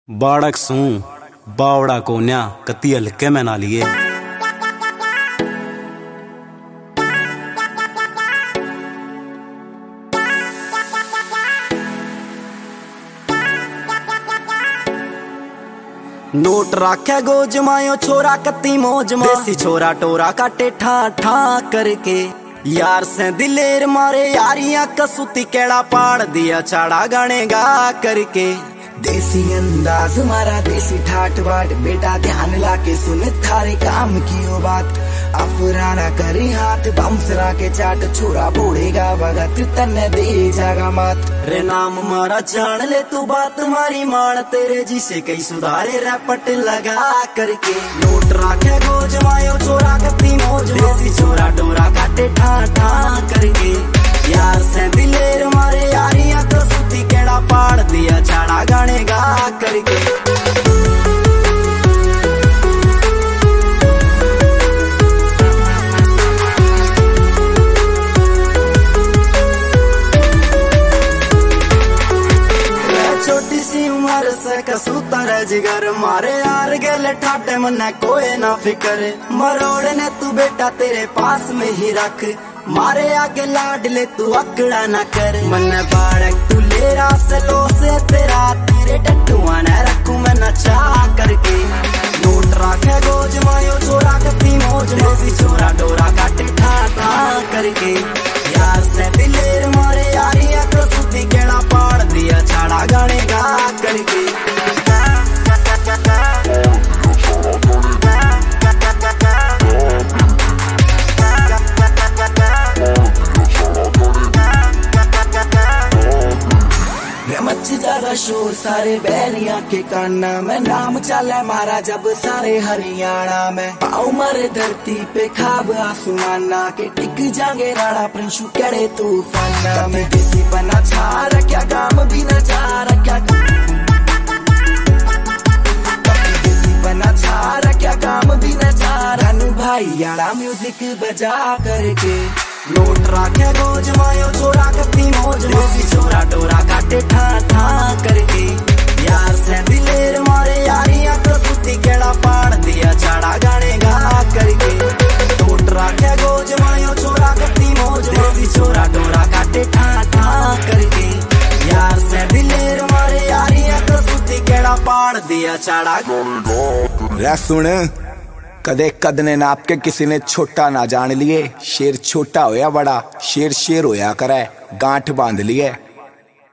बाड़क सूं बावड़ा कोन्या कती हल्के में ना लिए। नोट राखे गोज मायो छोरा कती मौज में, देसी छोरा टोरा काटे ठा ठा करके। यार से दिलेर मारे यारियां कसूती केड़ा पाड़ दिया चाड़ा गाने गा करके। देसी अंदाज मारा देसी ठाट बाट, बेटा ध्यान लाके सुन थारे काम की ओ बात। अफराना करी हाथ बमसरा के चाट, छोरा बोड़ेगा भगत तन्ने दे जागा मात। रे नाम मारा जान ले तू बात मारी मान, तेरे जी से कई सुधारे रैपट लगा करके। नोट राखे गोज मायो छोरा कती मौज, देसी छोरा डोरा काटे ठा ठा करके। यार से दिलेर मारे यारियां तो सुती केड़ा पाड़ दिया चाड़ा गाने गा करके। छोटी सी उम्र से कसूता जिगर मारे यार गले ठाटे मन्ने कोई ना फिकर। मरोड़ ने तू बेटा तेरे पास में ही रख, मारे आगे लाड ले तू अकड़ा ना कर। मन्ने बाड़क तू ले रास लो से तेरा, तेरे टट्टुआ ने रखू मैं नचा करके। नोट राखे गोज मायो छोरा कती मौज, देसी छोरा डोरा काटे ठा ठा करके। यार से दिलेर मारे यारियां तो सुती केड़ा पाड़ दिया चाड़ा गाने गा करके। मच ज्यादा शोर सारे बैरिया के काना में, नाम चले मारा जब सारे हरियाणा में। पाँव मारे धरती पे खाब आसमाना के, टिक जागे राणा प्रिंशु कड़े तूफाना में। किसी बना छा रख्या काम भी न छा रख्या, किसी बना छा रख्या काम भी न छा। रानू भाई याड़ा म्यूजिक बजा करके। नोट राखे गोज मायो छोरा कती मौज, देसी छोरा डोरा काटे ठा ठा करके। यार से दिलेर मारे यारियां तो सुती केड़ा पाड़ दिया चाड़ा गाने गा करके। नोट राखे गोज मायो छोरा कती मौज, देसी छोरा डोरा काटे ठा ठा करके। यार से दिलेर मारे यारियां तो सुती केड़ा पाड़ दिया चाड़ा। रे सुन, कदे कद ने नाप के किसी ने छोटा ना जान लिए। शेर छोटा होया बड़ा, शेर शेर होया करे, गांठ बांध लिए।